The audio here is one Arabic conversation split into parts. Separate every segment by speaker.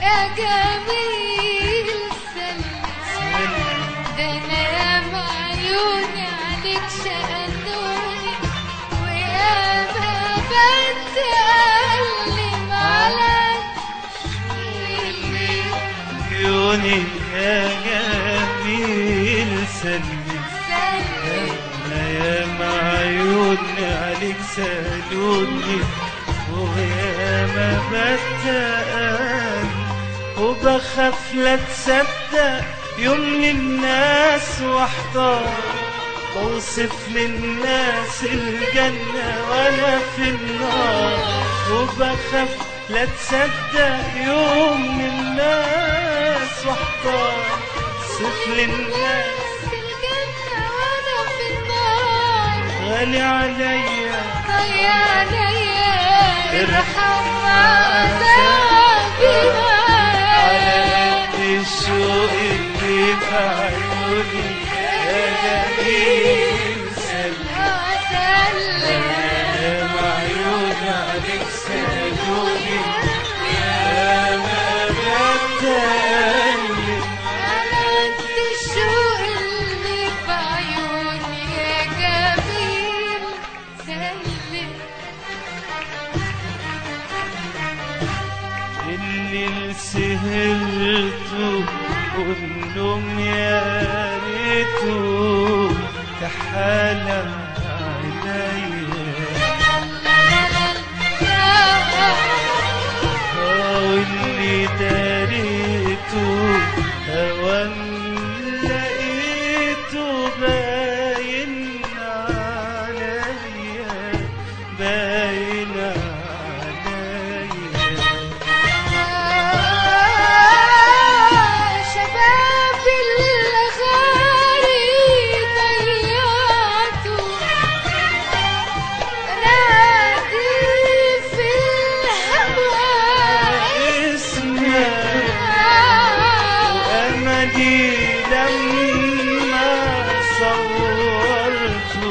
Speaker 1: يا جميل سلم، ده انا ياما عيوني عليك شقلوني، وياما بتألم على
Speaker 2: عيوني يا جميل سلم، انا ياما عيوني عليك سالوني، وياما بتقل وبخاف لا تصدق يوم للناس واحتار، بوصف للناس الجنة وانا في النار، وبخاف لا تصدق يوم للناس واحتار، بوصف للناس
Speaker 1: الجنة وانا في النار،
Speaker 2: غالي عليا
Speaker 1: غالي عليا ارحم عذابي معاك،
Speaker 2: الشوق اللي في عيوني يا جميل سلم، يا عيوني عليك سالوني، يا ما بتقلب
Speaker 1: على قد الشوق اللي في عيوني يا جميل سلم.
Speaker 2: اللي سهرته والنوم يا ريته كحالة عينيا، واللي داريته هوام لقيته باين عليا، باين عليا،
Speaker 1: شباب الغالي ضيعته، نادي في الهوى
Speaker 2: اسمك وأملي لما صورته،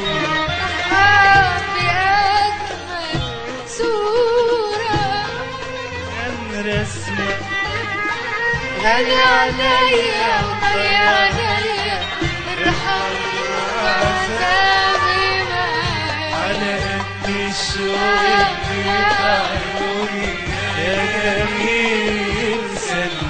Speaker 1: بأجمل صورة،
Speaker 2: كان رسمك
Speaker 1: غالي عليا وغالي عليا ارحم عذابي معاك،
Speaker 2: على قد الشوق اللي في عيوني يا جميل سلم،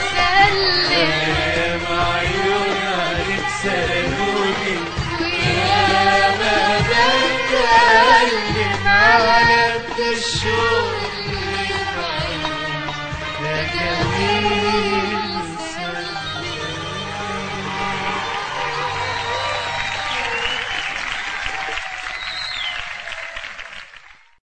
Speaker 2: يا معيون عليك سالوني،
Speaker 1: وياما بتألم على قد الشوق اللي في عيوني
Speaker 2: يا جميل